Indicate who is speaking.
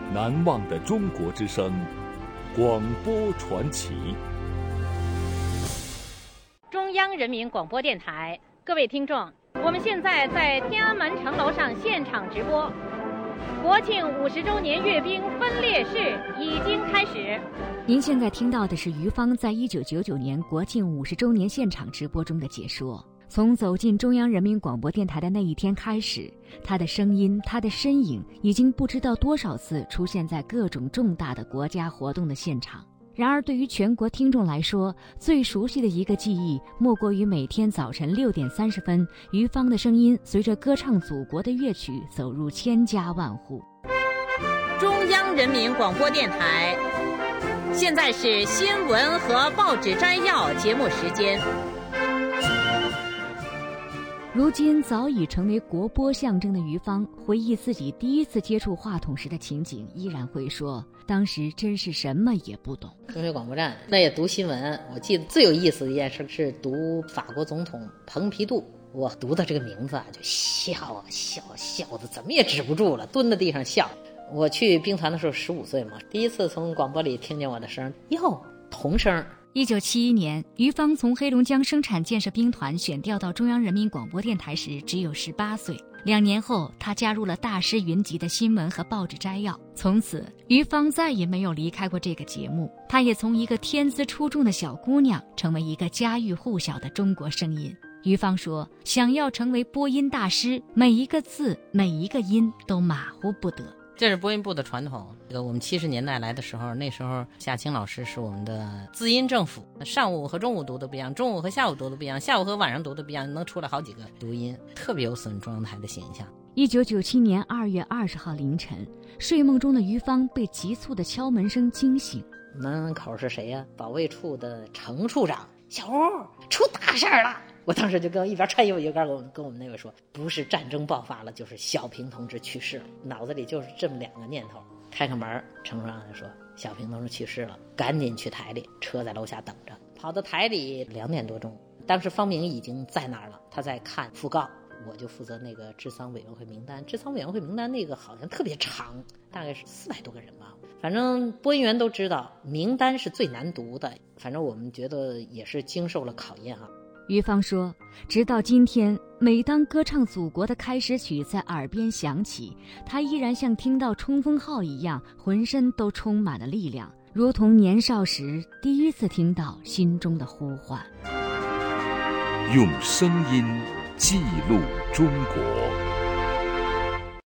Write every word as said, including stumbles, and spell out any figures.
Speaker 1: 难忘的中国之声，广播传奇。
Speaker 2: 中央人民广播电台，各位听众，我们现在在天安门城楼上现场直播。国庆五十周年阅兵分列式已经开始。
Speaker 3: 您现在听到的是于芳在一九九九年国庆五十周年现场直播中的解说。从走进中央人民广播电台的那一天开始，他的声音，他的身影已经不知道多少次出现在各种重大的国家活动的现场。然而对于全国听众来说，最熟悉的一个记忆莫过于每天早晨六点三十分，于芳的声音随着歌唱祖国的乐曲走入千家万户。
Speaker 2: 中央人民广播电台，现在是新闻和报纸摘要节目时间。
Speaker 3: 如今早已成为国播象征的于芳，回忆自己第一次接触话筒时的情景，依然会说当时真是什么也不懂。
Speaker 4: 中学广播站那也读新闻，我记得最有意思的一件事是读法国总统蓬皮杜，我读到这个名字啊就笑啊笑笑的怎么也止不住了，蹲在地上笑。我去兵团的时候十五岁嘛，第一次从广播里听见我的声，哟，童声。
Speaker 3: 一九七一年，于芳从黑龙江生产建设兵团选调到中央人民广播电台时只有十八岁。两年后，她加入了大师云集的新闻和报纸摘要。从此，于芳再也没有离开过这个节目。她也从一个天资出众的小姑娘，成为一个家喻户晓的中国声音。于芳说，想要成为播音大师，每一个字，每一个音都马虎不得。
Speaker 4: 这是播音部的传统。我们七十年代来的时候，那时候夏青老师是我们的字音政府，上午和中午读的不一样，中午和下午读的不一样，下午和晚上读的不一样，能出来好几个读音，特别有损中央台的形象。
Speaker 3: 一九九七年二月二十号凌晨，睡梦中的于芳被急促的敲门声惊醒。
Speaker 4: 门口是谁呀？保卫处的程处长。小吴，出大事了！我当时就跟一边穿衣服一边跟我们跟我们那位说，不是战争爆发了，就是小平同志去世了，脑子里就是这么两个念头。开开门，程处长就说小平同志去世了，赶紧去台里，车在楼下等着。跑到台里两点多钟，当时方明已经在那儿了，他在看讣告，我就负责那个治丧委员会名单。治丧委员会名单那个好像特别长，大概是四百多个人吧。反正播音员都知道名单是最难读的，反正我们觉得也是经受了考验啊。
Speaker 3: 于芳说，直到今天，每当歌唱祖国的开始曲在耳边响起，她依然像听到冲锋号一样，浑身都充满了力量，如同年少时第一次听到心中的呼唤。
Speaker 1: 用声音记录中国。